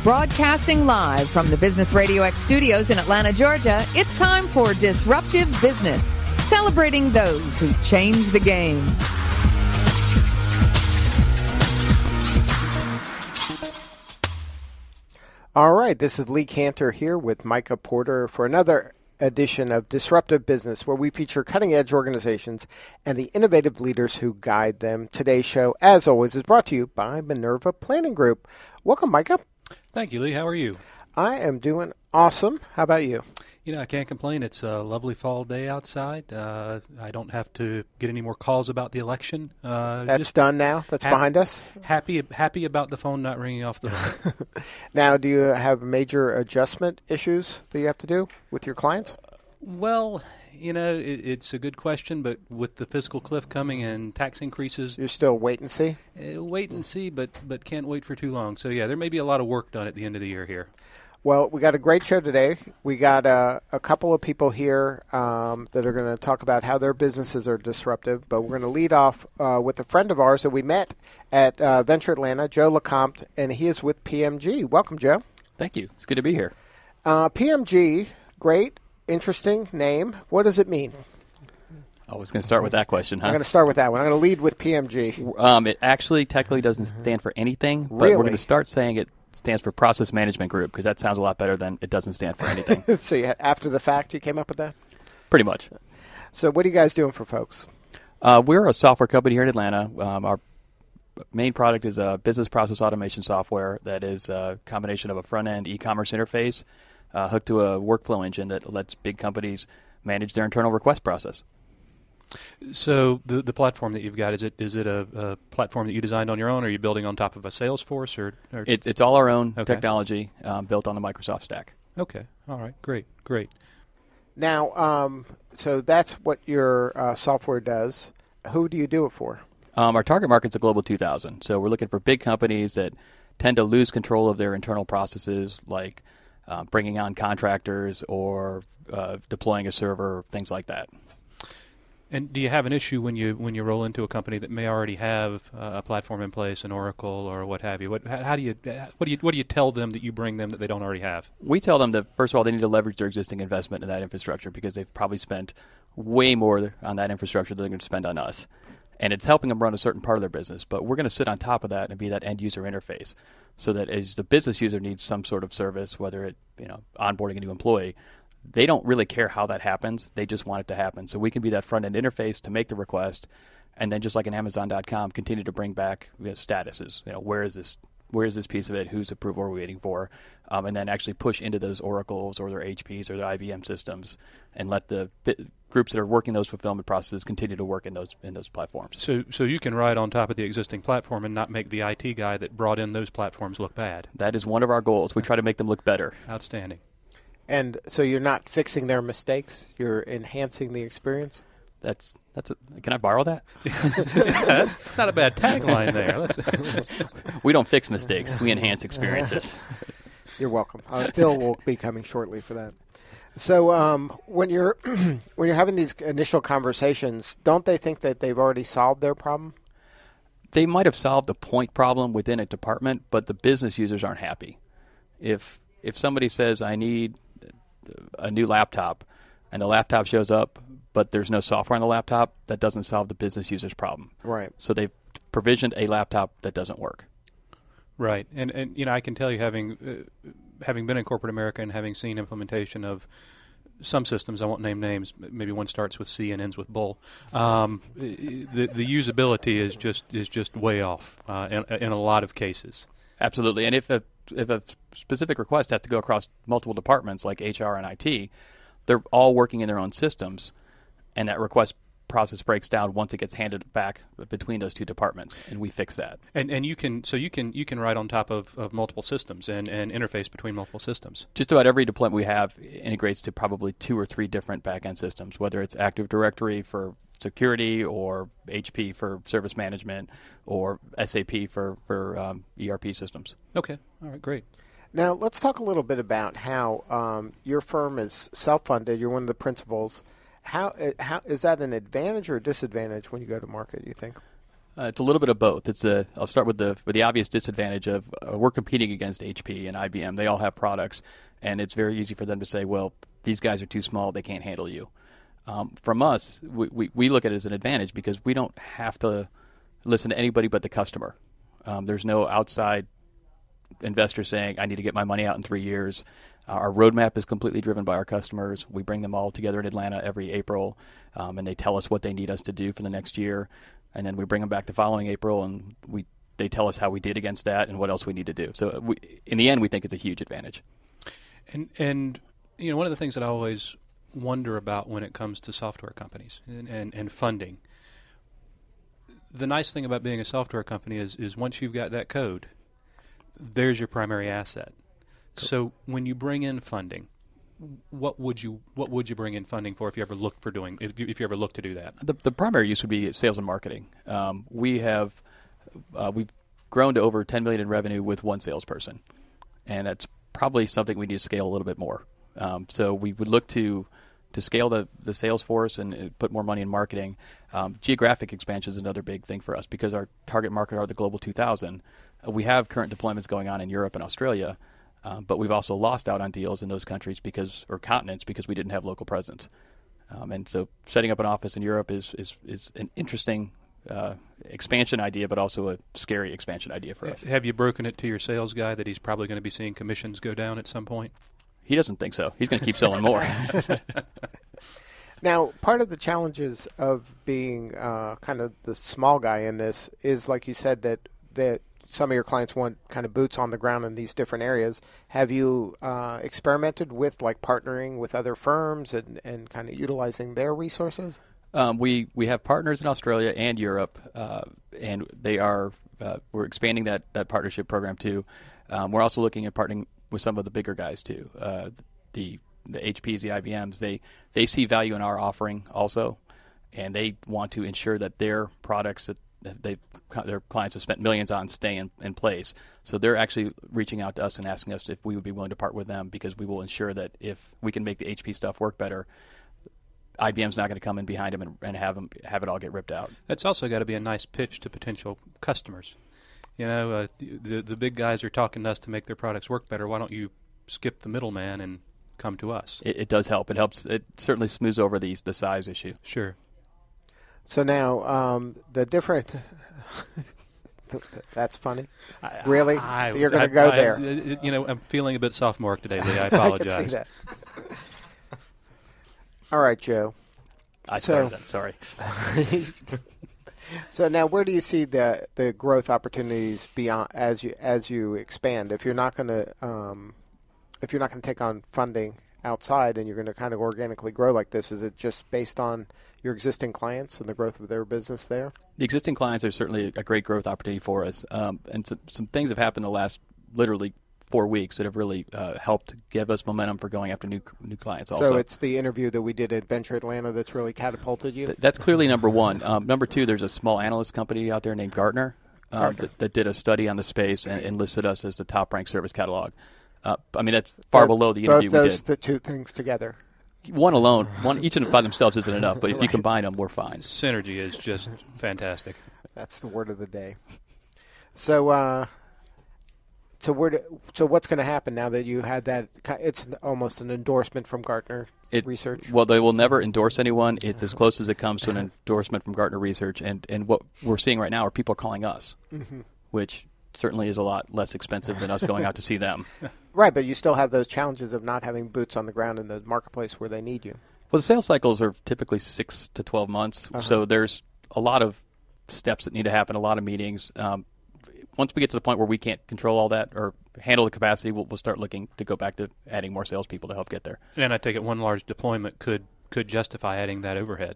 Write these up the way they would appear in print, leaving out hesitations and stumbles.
Broadcasting live from the Business Radio X studios in Atlanta, Georgia, it's time for Disruptive Business, celebrating those who change the game. All right, this is Lee Cantor here with Micah Porter for another edition of Disruptive Business, where we feature cutting-edge organizations and the innovative leaders who guide them. Today's show, as always, is brought to you by Minerva Planning Group. Welcome, Micah. Thank you, Lee. How are you? I am doing awesome. How about you? You know, I can't complain. It's a lovely fall day outside. I don't have to get any more calls about the election. That's done now? That's behind us? Happy about the phone not ringing off the hook. Now, do you have major adjustment issues that you have to do with your clients? Well, you know, it's a good question, but with the fiscal cliff coming and tax increases... You're still wait and see? Wait and see, but can't wait for too long. So, yeah, there may be a lot of work done at the end of the year here. Well, we got a great show today. We got a couple of people here that are going to talk about how their businesses are disruptive, but we're going to lead off with a friend of ours that we met at Venture Atlanta, Joe LeCompte, and he is with PMG. Welcome, Joe. Thank you. It's good to be here. PMG, great, interesting name. What does it mean? I was going to start with that question, huh? I'm going to start with that one. I'm going to lead with PMG. It actually technically doesn't stand for anything, but Really? we're going to start saying it stands for Process Management Group, because that sounds a lot better than it doesn't stand for anything. So after the fact, you came up with that? Pretty much. So what are you guys doing for folks? We're a software company here in Atlanta. Our main product is a business process automation software that is a combination of a front-end e-commerce interface hooked to a workflow engine that lets big companies manage their internal request process. So the platform that you've got, is it a platform that you designed on your own, or are you building on top of a Salesforce? Or? It's all our own Okay. technology built on the Microsoft stack. Okay. All right. Great. Now, so that's what your software does. Who do you do it for? Our target market is the Global 2000. So we're looking for big companies that tend to lose control of their internal processes, like bringing on contractors or deploying a server, things like that. And do you have an issue when you roll into a company that may already have a platform in place, an Oracle or what have you? What do you tell them that you bring them that they don't already have? We tell them that, first of all, they need to leverage their existing investment in that infrastructure, because they've probably spent way more on that infrastructure than they're going to spend on us. And it's helping them run a certain part of their business. But we're going to sit on top of that and be that end user interface, so that as the business user needs some sort of service, whether it onboarding a new employee, they don't really care how that happens. They just want it to happen. So we can be that front-end interface to make the request, and then just like in Amazon.com, continue to bring back statuses. Where is this piece of it? Whose approval are we waiting for? And then actually push into those Oracles or their HPs or their IBM systems, and let the groups that are working those fulfillment processes continue to work in those platforms. So you can ride on top of the existing platform and not make the IT guy that brought in those platforms look bad. That is one of our goals. We try to make them look better. Outstanding. And so you're not fixing their mistakes, you're enhancing the experience? Can I borrow that? That's not a bad tagline there. We don't fix mistakes. We enhance experiences. You're welcome. Bill will be coming shortly for that. So when you're having these initial conversations, don't they think that they've already solved their problem? They might have solved a point problem within a department, but the business users aren't happy. If somebody says, I need a new laptop, and the laptop shows up, but there's no software on the laptop, that doesn't solve the business user's problem. Right. So they've provisioned a laptop that doesn't work. Right. And I can tell you, having been in corporate America and having seen implementation of some systems, I won't name names, maybe one starts with C and ends with bull, the usability is just way off in a lot of cases. Absolutely. And if a specific request has to go across multiple departments like HR and IT, they're all working in their own systems, and that request process breaks down once it gets handed back between those two departments, and we fix that. And you can ride on top of multiple systems and interface between multiple systems. Just about every deployment we have integrates to probably 2 or 3 different back-end systems, whether it's Active Directory for security, or HP for service management, or SAP for ERP systems. Okay. All right. Great. Now, let's talk a little bit about how your firm is self-funded. You're one of the principals. How is that an advantage or a disadvantage when you go to market, you think? It's a little bit of both. I'll start with the obvious disadvantage of we're competing against HP and IBM. They all have products, and it's very easy for them to say, well, these guys are too small, they can't handle you. From us, we look at it as an advantage because we don't have to listen to anybody but the customer. There's no outside investor saying, I need to get my money out in 3 years. Our roadmap is completely driven by our customers. We bring them all together in Atlanta every April, and they tell us what they need us to do for the next year. And then we bring them back the following April, and they tell us how we did against that and what else we need to do. So in the end, we think it's a huge advantage. And one of the things that I always wonder about when it comes to software companies and funding, the nice thing about being a software company is once you've got that code, there's your primary asset. Cool. So when you bring in funding, what would you bring in funding for if you ever look to do that? The primary use would be sales and marketing. We've grown to over $10 million in revenue with one salesperson, and that's probably something we need to scale a little bit more. So we would look to scale the sales force and put more money in marketing. Geographic expansion is another big thing for us because our target market are the Global 2000. We have current deployments going on in Europe and Australia. But we've also lost out on deals in those countries or continents because we didn't have local presence. And so setting up an office in Europe is an interesting expansion idea, but also a scary expansion idea for us. Have you broken it to your sales guy that he's probably going to be seeing commissions go down at some point? He doesn't think so. He's going to keep selling more. Now, part of the challenges of being kind of the small guy in this is, like you said, that some of your clients want kind of boots on the ground in these different areas. Have you experimented with partnering with other firms and kind of utilizing their resources? We have partners in Australia and Europe, and we're expanding that partnership program too. We're also looking at partnering with some of the bigger guys too. The HPs, the IBMs, they see value in our offering also, and they want to ensure that their products that their clients have spent millions on stay in place. So they're actually reaching out to us and asking us if we would be willing to partner with them because we will ensure that if we can make the HP stuff work better, IBM's not going to come in behind them and have it all get ripped out. That's also got to be a nice pitch to potential customers. The big guys are talking to us to make their products work better. Why don't you skip the middleman and come to us? It does help. It helps. It certainly smooths over the size issue. Sure. So now the different that's funny. Really? You're going to go there. I'm feeling a bit sophomoric today, Lee. I apologize. I can see that. All right, Joe. I started that. Sorry. So now, where do you see the growth opportunities beyond as you expand? If you're not going to take on funding outside and you're going to kind of organically grow like this, is it just based on your existing clients and the growth of their business there? The existing clients are certainly a great growth opportunity for us, and some things have happened the last literally 4 weeks that have really helped give us momentum for going after new clients also. So it's the interview that we did at Venture Atlanta that's really catapulted you? That's clearly number one. Number two, there's a small analyst company out there named Gartner that did a study on the space and listed us as the top-ranked service catalog. That's far below the interview we did. Both the two things together. One alone, each of them by themselves isn't enough, but if you combine them, we're fine. Synergy is just fantastic. That's the word of the day. So, So what's going to happen now that you had that? It's almost an endorsement from Gartner Research. Well, they will never endorse anyone. It's as close as it comes to an endorsement from Gartner Research. And what we're seeing right now are people calling us, which certainly is a lot less expensive than us going out to see them. Right, but you still have those challenges of not having boots on the ground in the marketplace where they need you. Well, the sales cycles are typically 6 to 12 months, so there's a lot of steps that need to happen, a lot of meetings. Once we get to the point where we can't control all that or handle the capacity, we'll start looking to go back to adding more salespeople to help get there. And I take it one large deployment could justify adding that overhead.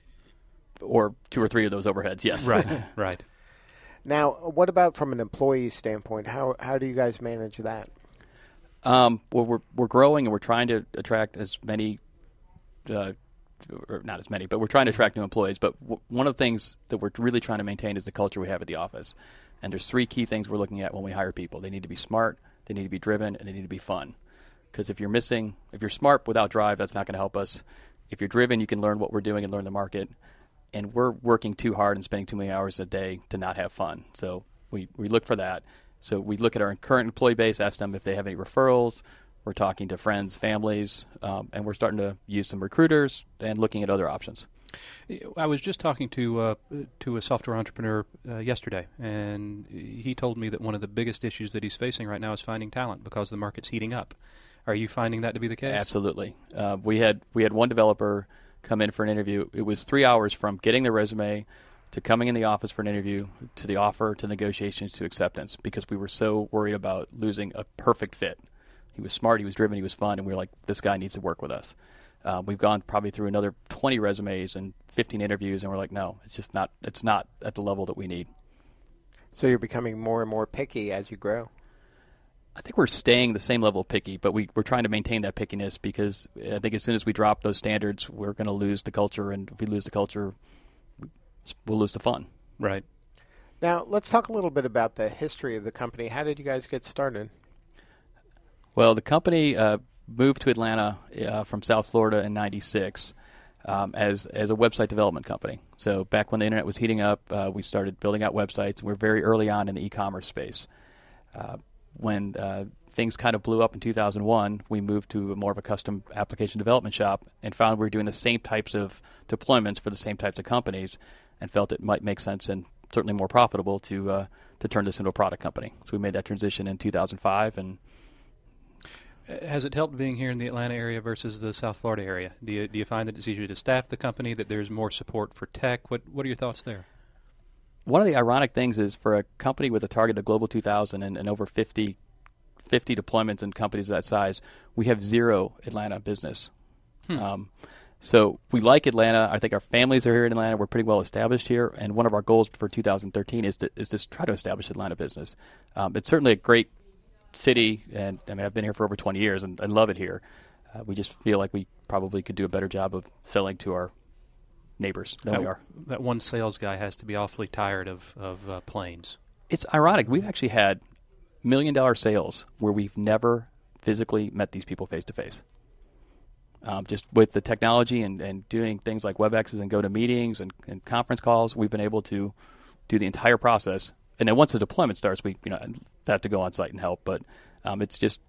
Or 2 or 3 of those overheads, yes. Right. Now, what about from an employee standpoint? How do you guys manage that? Well, we're growing and we're trying to attract as many, or not as many, but we're trying to attract new employees. But one of the things that we're really trying to maintain is the culture we have at the office. And there's 3 key things we're looking at when we hire people. They need to be smart, they need to be driven, and they need to be fun. Because if you're smart without drive, that's not going to help us. If you're driven, you can learn what we're doing and learn the market. and we're working too hard and spending too many hours a day to not have fun. So we look for that. So we look at our current employee base, ask them if they have any referrals. We're talking to friends, families, and we're starting to use some recruiters and looking at other options. I was just talking to a software entrepreneur yesterday, and he told me that one of the biggest issues that he's facing right now is finding talent because the market's heating up. Are you finding that to be the case? Absolutely. We had one developer come in for an interview. It was 3 hours from getting the resume to coming in the office for an interview to the offer to negotiations to acceptance because we were so worried about losing a perfect fit. He was smart, he was driven, he was fun, and we were like, this guy needs to work with us. We've gone probably through another 20 resumes and 15 interviews, and we're like, no, it's not at the level that we need. So you're becoming more and more picky as you grow. I think we're staying the same level of picky, but we're trying to maintain that pickiness because I think as soon as we drop those standards, we're going to lose the culture, and if we lose the culture, we'll lose the fun. Right. Now, let's talk a little bit about the history of the company. How did you guys get started? Well, the company moved to Atlanta from South Florida in '96 as a website development company. So back when the internet was heating up, we started building out websites, and we're very early on in the e-commerce space. When things kind of blew up in 2001, we moved to more of a custom application development shop and found we were doing the same types of deployments for the same types of companies and felt it might make sense and certainly more profitable to turn this into a product company. So we made that transition in 2005. And has it helped being here in the Atlanta area versus the South Florida area? Do you find that it's easier to staff the company, that there's more support for tech? What are your thoughts there? One of the ironic things is for a company with a target of Global 2000 and over 50 deployments in companies of that size, we have zero Atlanta business. So we like Atlanta. I think our families are here in Atlanta. We're pretty well established here. And one of our goals for 2013 is to try to establish Atlanta business. It's certainly a great city, and I mean I've been here for over 20 years and I love it here. We just feel like we probably could do a better job of selling to our neighbors than we are. That one sales guy has to be awfully tired of planes. It's ironic. We've actually had $1 million sales where we've never physically met these people face to face. Just with the technology and doing things like WebExes and GoToMeetings and conference calls, we've been able to do the entire process. And then once the deployment starts, we have to go on site and help. But it's just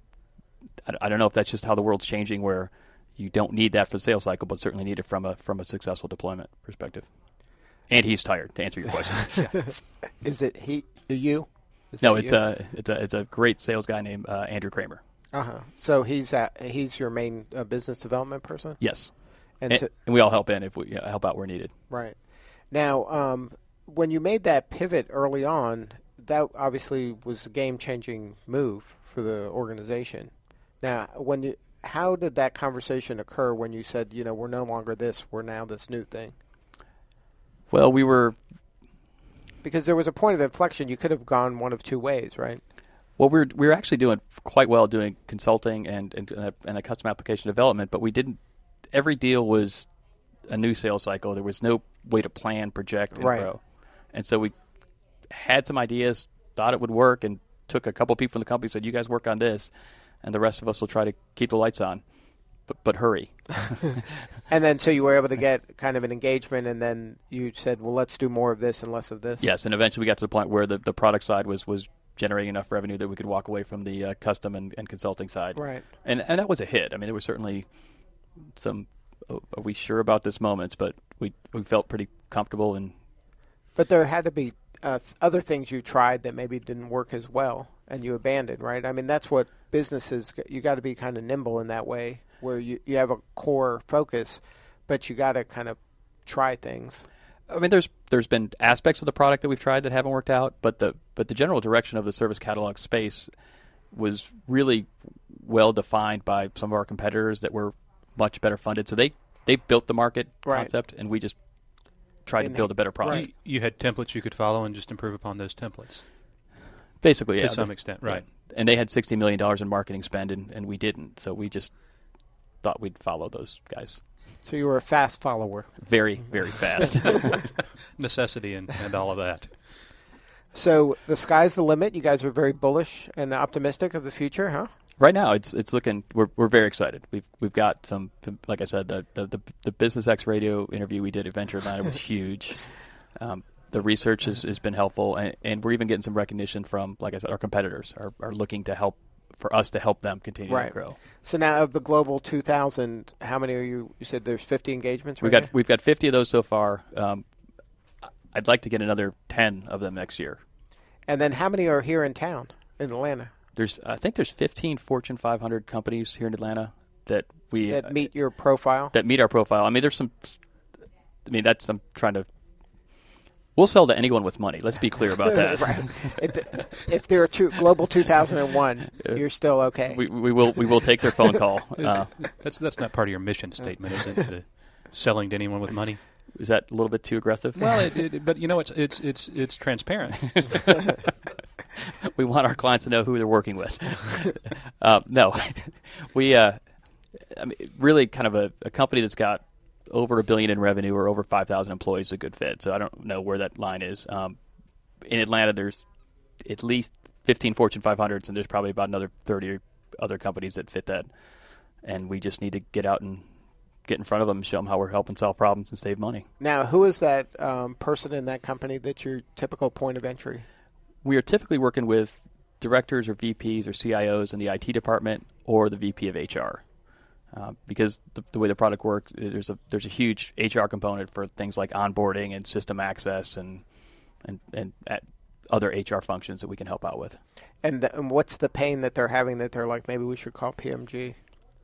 I don't know if that's just how the world's changing, where you don't need that for the sales cycle, but certainly need it from a successful deployment perspective. And he's tired, to answer your question. Yeah. Is it you? No, it's a great sales guy named Andrew Kramer. So he's your main business development person? Yes. And we all help in if we help out where needed. Right. Now, when you made that pivot early on, that obviously was a game-changing move for the organization. Now, how did that conversation occur when you said, we're no longer this, we're now this new thing? Well, we were... Because there was a point of inflection. You could have gone one of two ways, right? Well, we were actually doing quite well doing consulting and a custom application development, but we didn't... Every deal was a new sales cycle. There was no way to plan, project, and grow. And so we had some ideas, thought it would work, and took a couple people from the company and said, you guys work on this, and the rest of us will try to keep the lights on, but hurry. And then so you were able to get kind of an engagement, and then you said, well, let's do more of this and less of this? Yes, and eventually we got to the point where the product side was generating enough revenue that we could walk away from the custom and consulting side. Right. And that was a hit. I mean, there was certainly some, are we sure about this moments, but we felt pretty comfortable. But there had to be other things you tried that maybe didn't work as well, and you abandoned, right? I mean, that's what businesses, you got to be kind of nimble in that way, where you have a core focus, but you got to kind of try things. I mean, there's been aspects of the product that we've tried that haven't worked out, but the general direction of the service catalog space was really well defined by some of our competitors that were much better funded. So they built the market concept, and we just tried to build a better product. Right. You had templates you could follow and just improve upon those templates. Basically, yeah. To some extent, right. And they had $60 million in marketing spend, and we didn't. So we just thought we'd follow those guys. So you were a fast follower. Very, very fast. Necessity and all of that. So the sky's the limit. You guys are very bullish and optimistic of the future, huh? Right now, it's looking. We're very excited. We've got some, like I said, the Business X Radio interview we did at Venture Atlanta was huge. The research has been helpful, and we're even getting some recognition from, like I said, our competitors are looking to help for us to help them continue to grow. So now, of the Global 2000, how many are you? You said there's 50 engagements. We've got 50 of those so far. I'd like to get another 10 of them next year. And then how many are here in town in Atlanta? I think there's 15 Fortune 500 companies here in Atlanta that meet your profile. That meet our profile. I mean, I'm trying to. We'll sell to anyone with money. Let's be clear about that. Right. If they're Global 2001, you're still okay. We will take their phone call. That's not part of your mission statement, is it? Selling to anyone with money. Is that a little bit too aggressive? Well, but it's transparent. We want our clients to know who they're working with. No, we really kind of a company that's got over $1 billion in revenue or over 5,000 employees is a good fit. So I don't know where that line is. In Atlanta, there's at least 15 Fortune 500s, and there's probably about another 30 other companies that fit that. And we just need to get out and get in front of them and show them how we're helping solve problems and save money. Now, who is that person in that company that's your typical point of entry? We are typically working with directors or VPs or CIOs in the IT department or the VP of HR. Because the way the product works, there's a huge HR component for things like onboarding and system access and other HR functions that we can help out with. And what's the pain that they're having that they're like, maybe we should call PMG?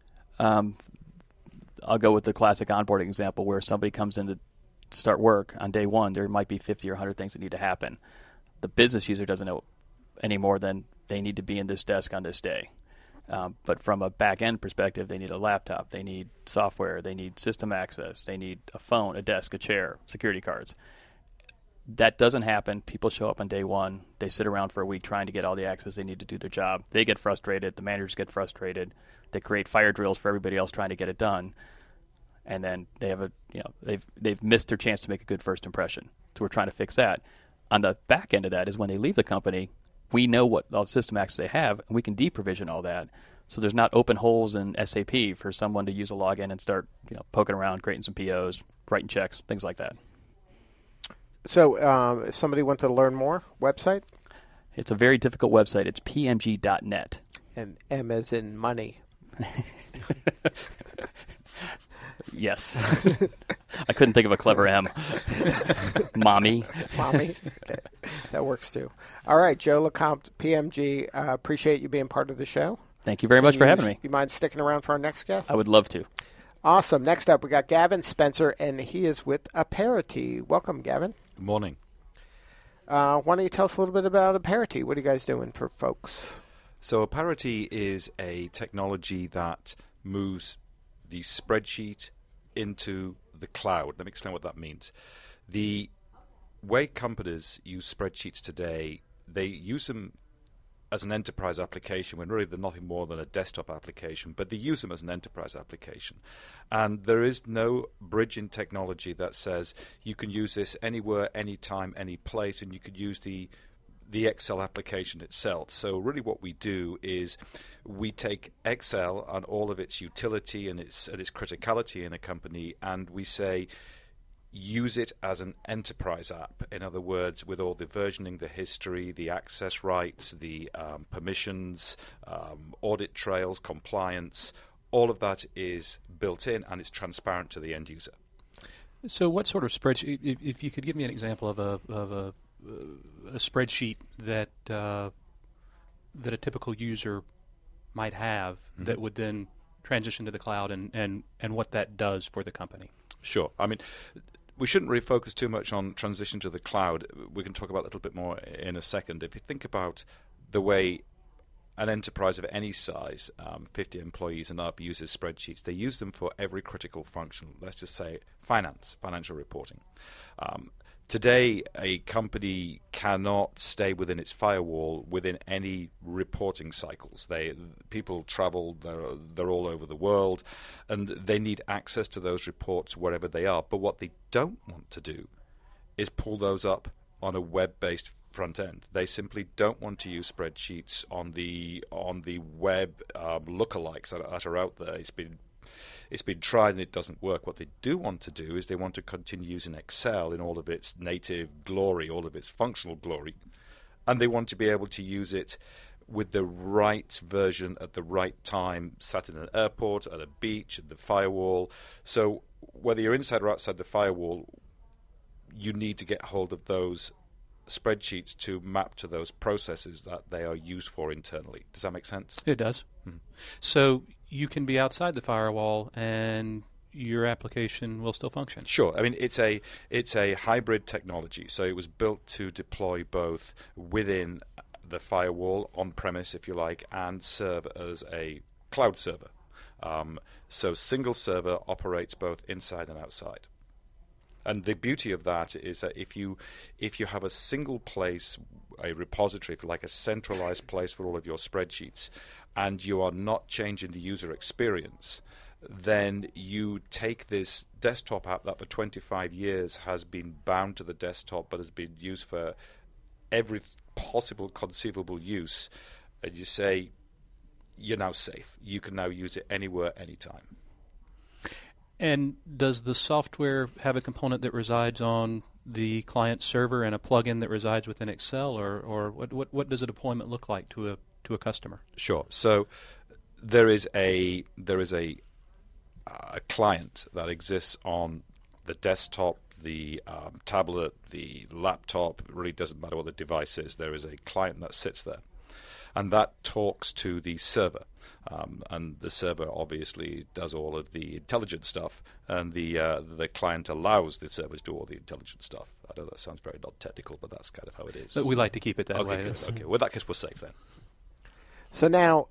I'll go with the classic onboarding example where somebody comes in to start work on day one. There might be 50 or 100 things that need to happen. The business user doesn't know any more than they need to be in this desk on this day. But from a back-end perspective, they need a laptop, they need software, they need system access, they need a phone, a desk, a chair, security cards. That doesn't happen. People show up on day one. They sit around for a week trying to get all the access they need to do their job. They get frustrated. The managers get frustrated. They create fire drills for everybody else trying to get it done. And then they have they've missed their chance to make a good first impression. So we're trying to fix that. On the back end of that is when they leave the company, we know what all the system access they have, and we can deprovision all that. So there's not open holes in SAP for someone to use a login and start poking around, creating some POs, writing checks, things like that. So if somebody wants to learn more, website? It's a very difficult website. It's pmg.net. And M as in money. Yes. I couldn't think of a clever M. Mommy. Mommy? Okay. That works too. All right, Joe LeCompte, PMG, appreciate you being part of the show. Thank you very much for having me. You mind sticking around for our next guest? I would love to. Awesome. Next up, we got Gavin Spencer, and he is with Apperity. Welcome, Gavin. Good morning. Why don't you tell us a little bit about Apperity? What are you guys doing for folks? So Apperity is a technology that moves the spreadsheet into the cloud. Let me explain what that means. The way companies use spreadsheets today, they use them as an enterprise application when really they're nothing more than a desktop application, but they use them as an enterprise application. And there is no bridging technology that says you can use this anywhere, anytime, any place, and you could use the Excel application itself. So really what we do is we take Excel and all of its utility and its criticality in a company, and we say use it as an enterprise app. In other words, with all the versioning, the history, the access rights, the permissions, audit trails, compliance, all of that is built in and it's transparent to the end user. So what sort of spreadsheet, if you could give me an example of a spreadsheet that a typical user might have that would then transition to the cloud and what that does for the company? Sure. I mean, we shouldn't really focus too much on transition to the cloud. We can talk about that a little bit more in a second. If you think about the way an enterprise of any size, 50 employees and up, uses spreadsheets, they use them for every critical function. Let's just say financial reporting. Today, a company cannot stay within its firewall within any reporting cycles. People travel, they're all over the world, and they need access to those reports wherever they are. But what they don't want to do is pull those up on a web-based front end. They simply don't want to use spreadsheets on the web lookalikes that are out there. It's been tried and it doesn't work. What they do want to do is they want to continue using Excel in all of its native glory, all of its functional glory, and they want to be able to use it with the right version at the right time, sat in an airport, at a beach, at the firewall. So whether you're inside or outside the firewall, you need to get hold of those spreadsheets to map to those processes that they are used for internally. Does that make sense? It does. So you can be outside the firewall and your application will still function. Sure. I mean, it's a hybrid technology. So it was built to deploy both within the firewall, on-premise, if you like, and serve as a cloud server. So single server operates both inside and outside. And the beauty of that is that if you have a single place, a repository, if you like, a centralized place for all of your spreadsheets, and you are not changing the user experience, then you take this desktop app that for 25 years has been bound to the desktop but has been used for every possible conceivable use, and you say, you're now safe. You can now use it anywhere, anytime. And does the software have a component that resides on the client server and a plugin that resides within Excel, or what does a deployment look like to a customer? Sure. So there is a client that exists on the desktop, the tablet, the laptop. It really doesn't matter what the device is. There is a client that sits there, and that talks to the server. And the server obviously does all of the intelligent stuff, and the client allows the server to do all the intelligent stuff. I know that sounds very not technical, but that's kind of how it is. But we like to keep it that way. Good. Okay, well, in that case, we're safe then. So now,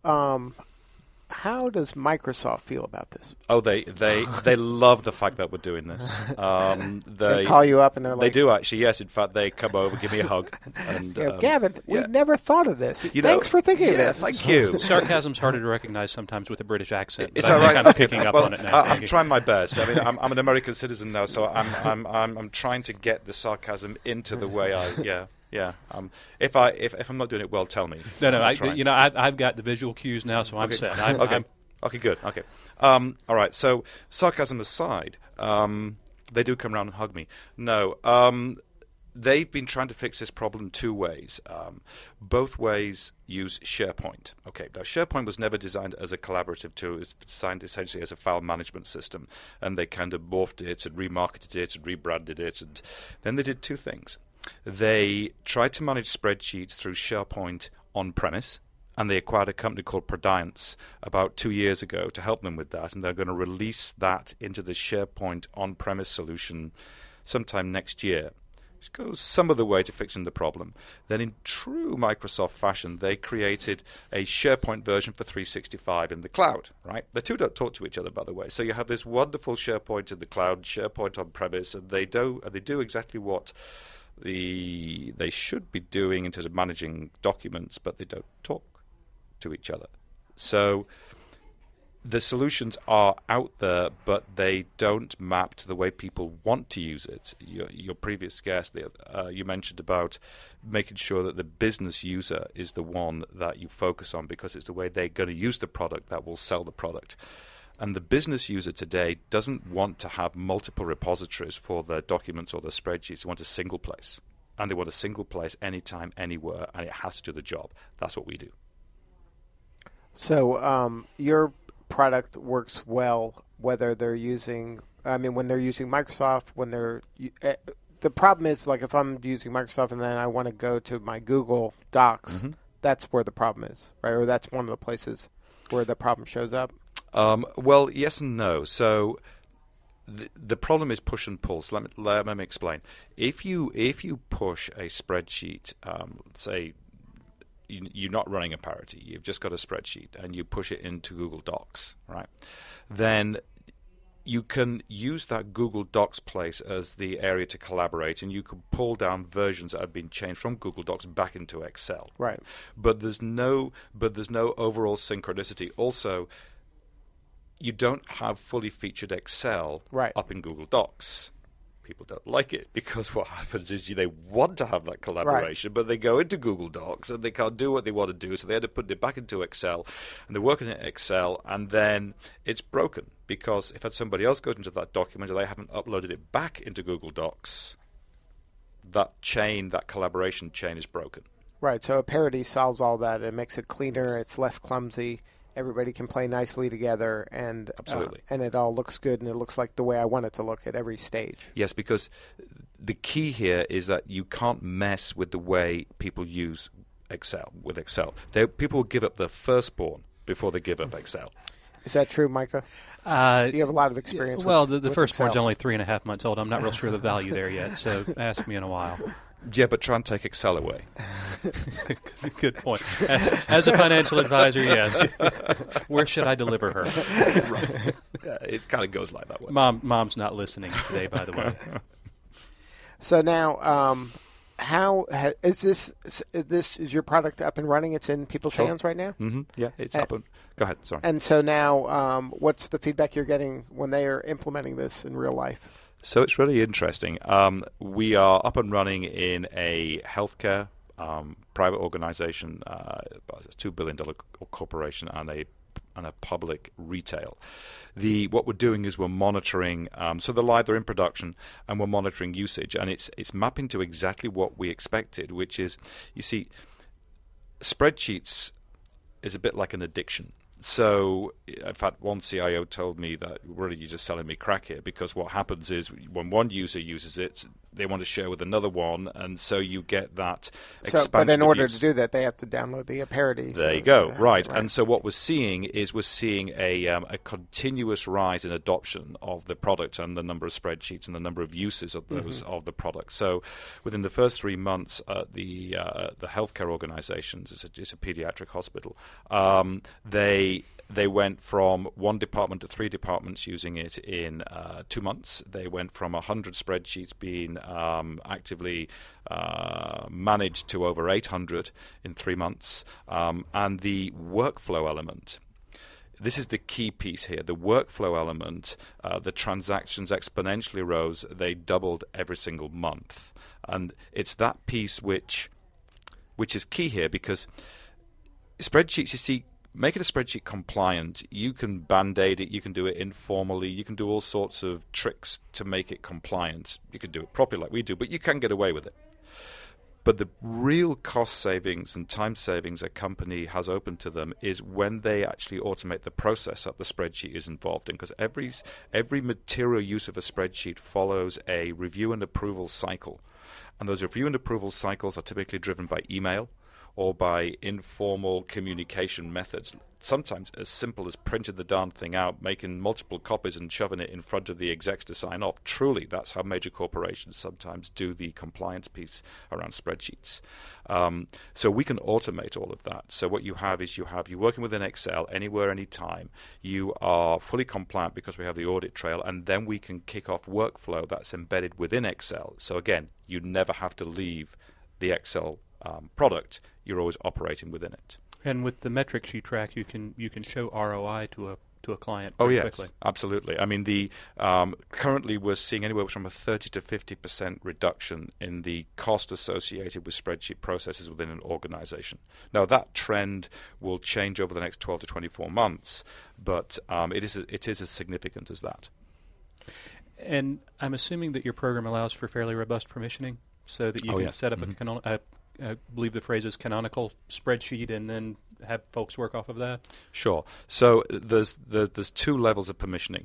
how does Microsoft feel about this? Oh, they love the fact that we're doing this. They call you up and they're like... They do, actually, yes. In fact, they come over, give me a hug. And, Gavin, we never thought of this. Thanks for thinking of this. Thank you. Sarcasm's harder to recognize sometimes with a British accent. Is that right? I'm kind of picking up on it now. I'm trying my best. I mean, I'm an American citizen now, so I'm trying to get the sarcasm into the way I... Yeah. If I'm not doing it well, tell me. No. I've got the visual cues now, so I'm set. Okay, good. Okay. All right. So sarcasm aside, they do come around and hug me. No. They've been trying to fix this problem two ways. Both ways use SharePoint. Okay. Now SharePoint was never designed as a collaborative tool. It was designed essentially as a file management system, and they kind of morphed it and remarketed it and rebranded it, and then they did two things. They tried to manage spreadsheets through SharePoint on-premise, and they acquired a company called Prodiance about 2 years ago to help them with that, and they're going to release that into the SharePoint on-premise solution sometime next year, which goes some of the way to fixing the problem. Then in true Microsoft fashion, they created a SharePoint version for 365 in the cloud, right? The two don't talk to each other, by the way. So you have this wonderful SharePoint in the cloud, SharePoint on-premise, and they do exactly what they should be doing in terms of managing documents, but they don't talk to each other. So the solutions are out there, but they don't map to the way people want to use it. Your previous guest, you mentioned about making sure that the business user is the one that you focus on, because it's the way they're going to use the product that will sell the product. And the business user today doesn't want to have multiple repositories for their documents or their spreadsheets. They want a single place. And they want a single place anytime, anywhere, and it has to do the job. That's what we do. So your product works well whether they're using, when they're using Microsoft, when they're... the problem is, like, if I'm using Microsoft and then I want to go to my Google Docs, that's where the problem is, right? Or that's one of the places where the problem shows up. Well, yes and no. So the problem is push and pull. So let me explain. If you push a spreadsheet, say you're not running a parity, you've just got a spreadsheet, and you push it into Google Docs, right? Then you can use that Google Docs place as the area to collaborate, and you can pull down versions that have been changed from Google Docs back into Excel. Right. But there's no overall synchronicity. Also, you don't have fully featured Excel up in Google Docs. people don't like it because what happens is they want to have that collaboration, but they go into Google Docs and they can't do what they want to do, so they end up putting it back into Excel, and they're working in Excel, and then it's broken because if somebody else goes into that document and they haven't uploaded it back into Google Docs, that chain, that collaboration chain is broken. Right, so Aperity solves all that. It makes it cleaner, it's less clumsy, everybody can play nicely together, and Absolutely. And it all looks good, and it looks like the way I want it to look at every stage. Yes, because the key here is that you can't mess with the way people use Excel. With Excel, people will give up their firstborn before they give up Excel. Is that true, Micah? You have a lot of experience. Well, with the firstborn's Excel. only 3.5 months old. I'm not real sure of the value there yet, so ask me in a while. Yeah, but try and take Excel away. Good point. As a financial advisor, yes. Where should I deliver her? Right. It kind of goes like that way. Mom's not listening today, by the way. So now, how is this? Is your product up and running? It's in people's hands right now. Mm-hmm. Yeah, it's up. Go ahead. Sorry. And so now, what's the feedback you're getting when they are implementing this in real life? So it's really interesting. We are up and running in a healthcare private organization, it's a $2 billion corporation, and a public retail. What we're doing is we're monitoring. So they're live, they're in production, and we're monitoring usage, and it's mapping to exactly what we expected, which is, you see, spreadsheets is a bit like an addiction. So, in fact, one CIO told me that really you're just selling me crack here, because what happens is when one user uses it, they want to share with another one, and so you get that expansion. But in order of use. to do that, they have to download the Aperity. There you go. Right. And so what we're seeing is a continuous rise in adoption of the product and the number of spreadsheets and the number of uses of those of the product. So within the first 3 months, the healthcare organizations, it's a pediatric hospital, they went from 1 department to 3 departments using it in 2 months. They went from 100 spreadsheets being actively managed to over 800 in 3 months. And the workflow element, this is the key piece here. The workflow element, the transactions exponentially rose. They doubled every single month. And it's that piece which is key here, because spreadsheets, you see, making a spreadsheet compliant, you can band-aid it, you can do it informally, you can do all sorts of tricks to make it compliant. You can do it properly like we do, but you can get away with it. But the real cost savings and time savings a company has open to them is when they actually automate the process that the spreadsheet is involved in, because every material use of a spreadsheet follows a review and approval cycle. And those review and approval cycles are typically driven by email or by informal communication methods, sometimes as simple as printing the darn thing out, making multiple copies and shoving it in front of the execs to sign off. Truly, that's how major corporations sometimes do the compliance piece around spreadsheets. So we can automate all of that. So what you have is you're working within Excel anywhere, anytime. You are fully compliant because we have the audit trail, and then we can kick off workflow that's embedded within Excel. So again, you never have to leave the Excel product. You're always operating within it. And with the metrics you track, you can show ROI to a client Oh very yes, quickly. Absolutely. I mean, currently we're seeing anywhere from a 30 to 50% reduction in the cost associated with spreadsheet processes within an organization. Now that trend will change over the next 12 to 24 months, but it is as significant as that. And I'm assuming that your program allows for fairly robust permissioning, so that you can set up I believe the phrase is canonical spreadsheet, and then have folks work off of that? Sure. So there's 2 levels of permissioning.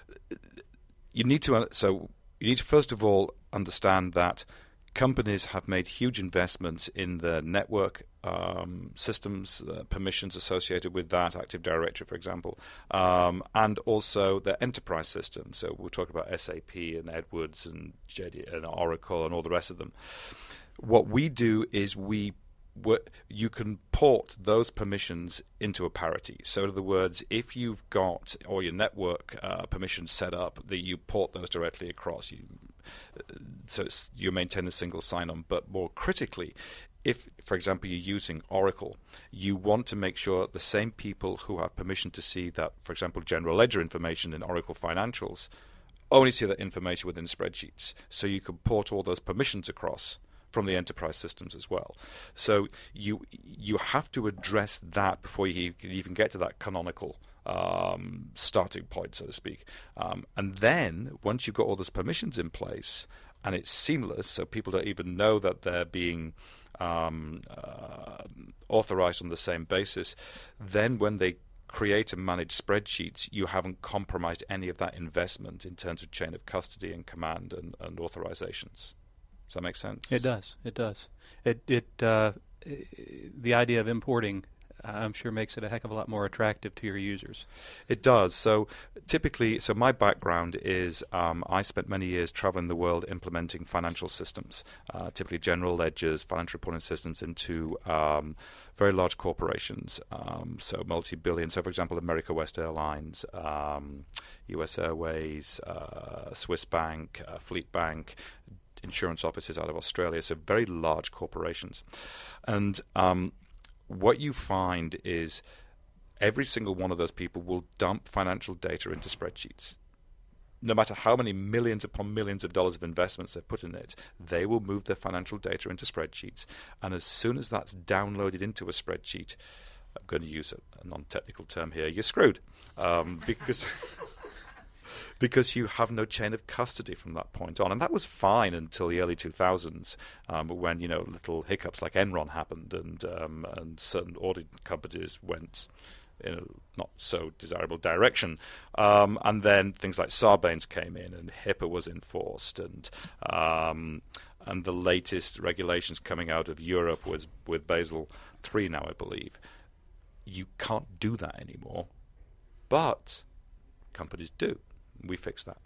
You need to first of all understand that companies have made huge investments in the network systems, permissions associated with that, Active Directory, for example, and also the enterprise systems. So we'll talk about SAP and Edwards and JD and Oracle and all the rest of them. What we do is you can port those permissions into Aperity. So in other words, if you've got all your network permissions set up, that you port those directly across. So you maintain a single sign-on. But more critically, if, for example, you're using Oracle, you want to make sure the same people who have permission to see that, for example, general ledger information in Oracle financials only see that information within spreadsheets. So you can port all those permissions across from the enterprise systems as well. So you have to address that before you can even get to that canonical starting point, so to speak. And then once you've got all those permissions in place and it's seamless, so people don't even know that they're being authorized on the same basis, then when they create and manage spreadsheets, you haven't compromised any of that investment in terms of chain of custody and command and authorizations. Does that make sense? It does. It does. The idea of importing, I'm sure, makes it a heck of a lot more attractive to your users. It does. So typically, my background is I spent many years traveling the world implementing financial systems, typically general ledgers, financial reporting systems into very large corporations, so multi-billion. So, for example, America West Airlines, US Airways, Swiss Bank, Fleet Bank, insurance offices out of Australia, so very large corporations. And what you find is every single one of those people will dump financial data into spreadsheets. No matter how many millions upon millions of dollars of investments they've put in it, they will move their financial data into spreadsheets. And as soon as that's downloaded into a spreadsheet, I'm going to use a non-technical term here, you're screwed. Because you have no chain of custody from that point on. And that was fine until the early 2000s, when little hiccups like Enron happened and certain audit companies went in a not so desirable direction. And then things like Sarbanes came in and HIPAA was enforced, and the latest regulations coming out of Europe was with Basel III now, I believe. You can't do that anymore, but companies do. We fix that.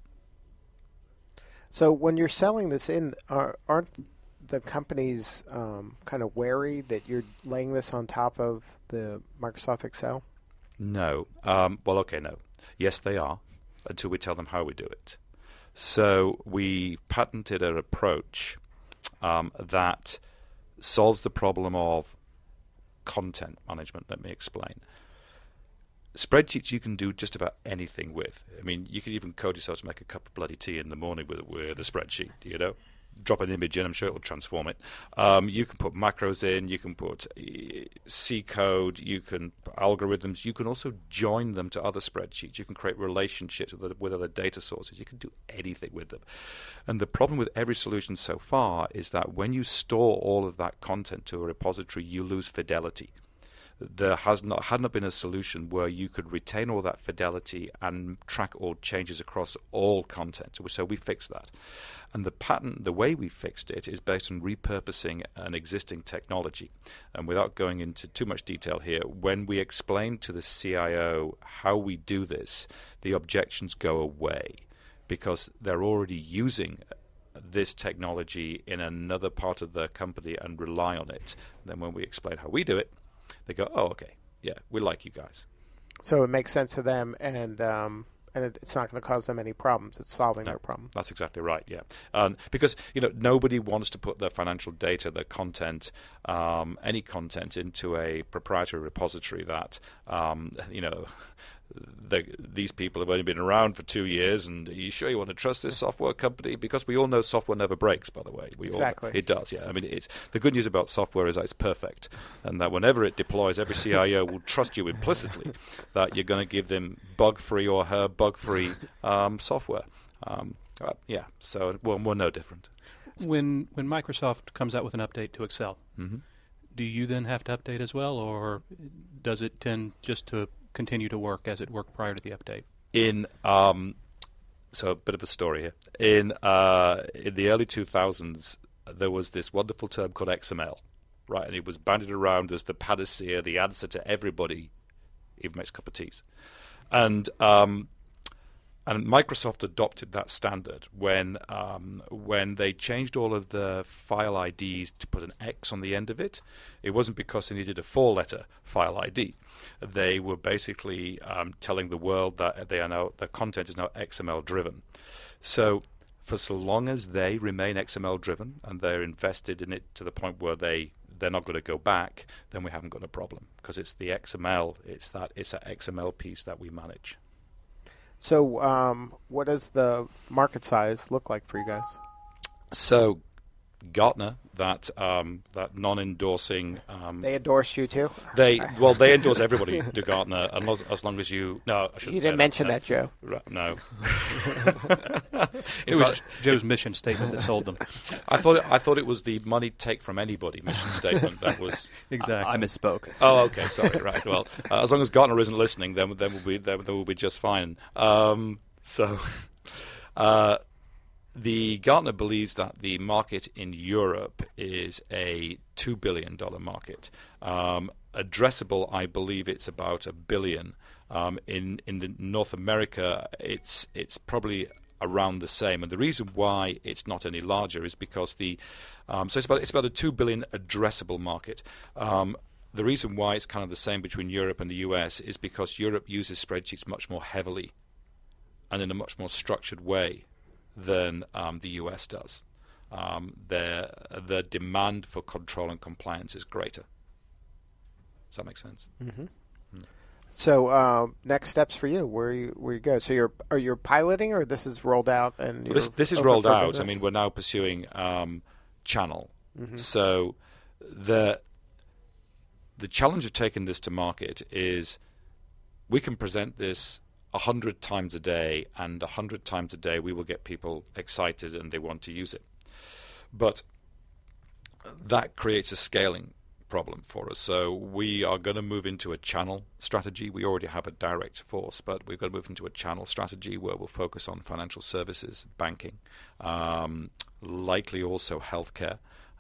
So when you're selling this in, aren't the companies kind of wary that you're laying this on top of the Microsoft Excel? No. No. Yes, they are, until we tell them how we do it. So we patented an approach that solves the problem of content management. Let me explain. Spreadsheets you can do just about anything with. I mean, you can even code yourself to make a cup of bloody tea in the morning with a spreadsheet, Drop an image in, I'm sure it will transform it. You can put macros in, you can put C code, you can put algorithms, you can also join them to other spreadsheets. You can create relationships with other data sources. You can do anything with them. And the problem with every solution so far is that when you store all of that content to a repository, you lose fidelity. There had not been a solution where you could retain all that fidelity and track all changes across all content. So we fixed that. And the way we fixed it is based on repurposing an existing technology. And without going into too much detail here, when we explain to the CIO how we do this, the objections go away because they're already using this technology in another part of their company and rely on it. Then when we explain how we do it, they go, oh, okay, yeah, we like you guys. So it makes sense to them, and it's not going to cause them any problems. It's solving their problem. That's exactly right, yeah. Because, nobody wants to put their financial data, their content, any content into a proprietary repository that, these people have only been around for 2 years, and are you sure you want to trust this software company? Because we all know software never breaks, by the way. Exactly. It does, yeah. I mean, the good news about software is that it's perfect, and that whenever it deploys, every CIO will trust you implicitly that you're going to give them bug-free or her bug-free software. So we're no different. When Microsoft comes out with an update to Excel, do you then have to update as well, or does it tend just to continue to work as it worked prior to the update? So a bit of a story here. In the early 2000s, there was this wonderful term called XML, right? And it was bandied around as the panacea, the answer to everybody, even makes cup of teas. And Microsoft adopted that standard when they changed all of the file IDs to put an X on the end of it. It wasn't because they needed a 4-letter file ID. They were basically telling the world that the content is now XML driven. So for so long as they remain XML driven and they're invested in it to the point where they're not going to go back, then we haven't got a problem because it's the XML. It's that XML piece that we manage. So what does the market size look like for you guys? So Gartner, that non-endorsing. They endorse you too? They endorse everybody to Gartner, as long as you. No, I shouldn't. You didn't mention that, Joe. No. It was Joe's mission statement that sold them. I thought it was the money take from anybody mission statement. That was exactly. I misspoke. Oh, okay, sorry. Right. Well, as long as Gartner isn't listening, then we'll be just fine. The Gartner believes that the market in Europe is a $2 billion market. Addressable, I believe it's about $1 billion. In the North America, it's probably around the same. And the reason why it's not any larger is because so it's about a $2 billion addressable market. The reason why it's kind of the same between Europe and the US is because Europe uses spreadsheets much more heavily and in a much more structured way than the US does. The demand for control and compliance is greater. Does that make sense? Mm-hmm. So next steps for you, where you go. So are you piloting, or this is rolled out? And this is rolled out. I mean, we're now pursuing channel. Mm-hmm. So the challenge of taking this to market is we can present this 100 times a day, and 100 times a day we will get people excited and they want to use it. But that creates a scaling problem for us. So we are going to move into a channel strategy. We already have a direct force, but we're going to move into a channel strategy where we'll focus on financial services, banking, likely also healthcare.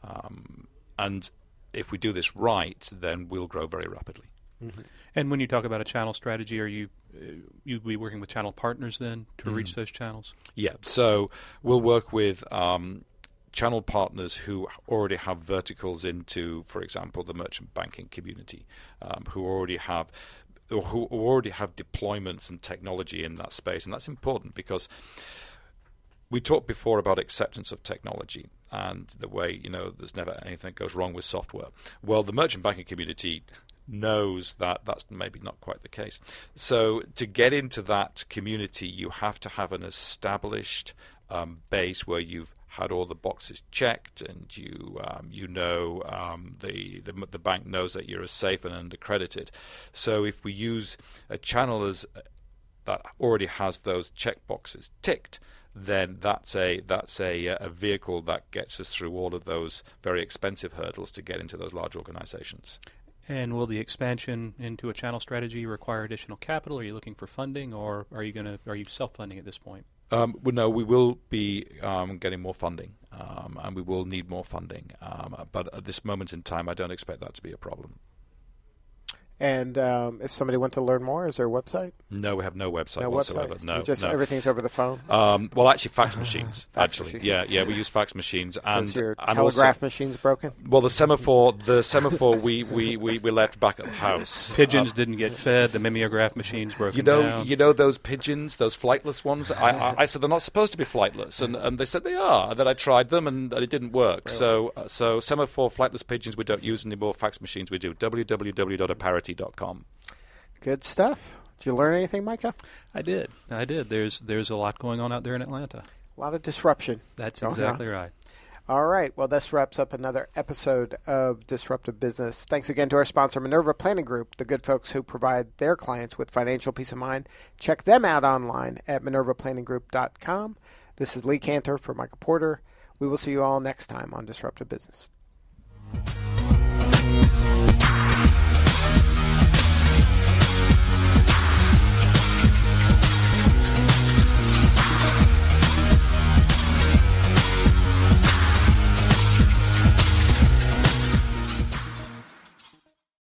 And if we do this right, then we'll grow very rapidly. Mm-hmm. And when you talk about a channel strategy, are you be working with channel partners then to reach those channels? Yeah. So we'll work with channel partners who already have verticals into, for example, the merchant banking community, who already have deployments and technology in that space. And that's important because we talked before about acceptance of technology and the way, there's never anything that goes wrong with software. Well, the merchant banking community knows that that's maybe not quite the case. So to get into that community, you have to have an established base where you've had all the boxes checked, and the bank knows that you're safe and undercredited. So if we use a channel that already has those check boxes ticked, then that's a vehicle that gets us through all of those very expensive hurdles to get into those large organizations. And will the expansion into a channel strategy require additional capital? Are you looking for funding, or are you self-funding at this point? Well, no, we will be getting more funding, and we will need more funding. But at this moment in time, I don't expect that to be a problem. And if somebody wants to learn more, is there a website? No, we have no website whatsoever. No, everything's over the phone. Well, actually, fax machines. Machines. Yeah, we use fax machines. And your telegraph machine's broken? Well, the semaphore we left back at the house. Pigeons didn't get fed. The mimeograph machine's broken down. You know those pigeons, those flightless ones. I said they're not supposed to be flightless, and they said they are. And then I tried them, and it didn't work. Really? So semaphore flightless pigeons we don't use anymore. Fax machines we do. www.aparity.com. Good stuff. Did you learn anything, Micah? I did. There's a lot going on out there in Atlanta. A lot of disruption. That's exactly right. All right. Well, this wraps up another episode of Disruptive Business. Thanks again to our sponsor, Minerva Planning Group, the good folks who provide their clients with financial peace of mind. Check them out online at minervaplanninggroup.com. This is Lee Cantor for Michael Porter. We will see you all next time on Disruptive Business.